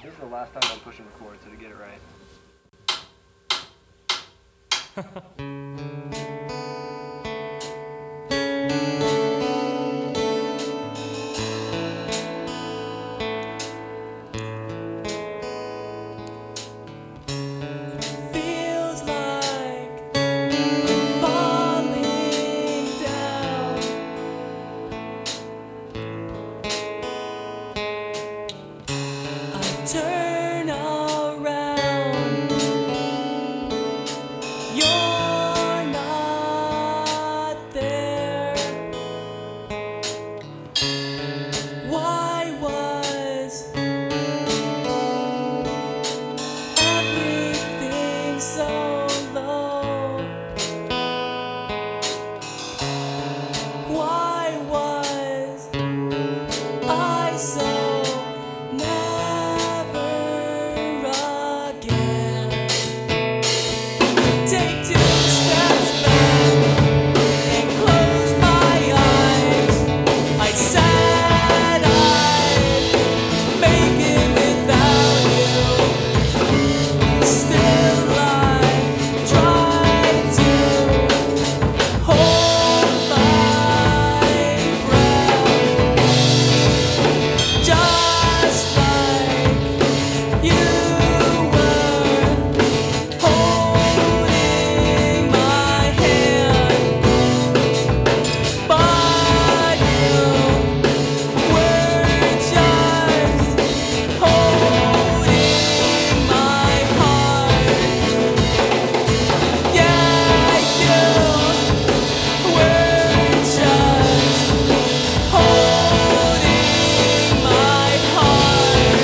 This is the last time I'm pushing record, so to get it right. Feels like falling down. I turn around. You're not there. Why was everything so low? Why was I so never again? Take 2 steps back and close my eyes. I said I'd make it without you. Still I try to hold my breath, just like you were holding my hand, but you were just holding my heart. Yeah, you were just holding my heart.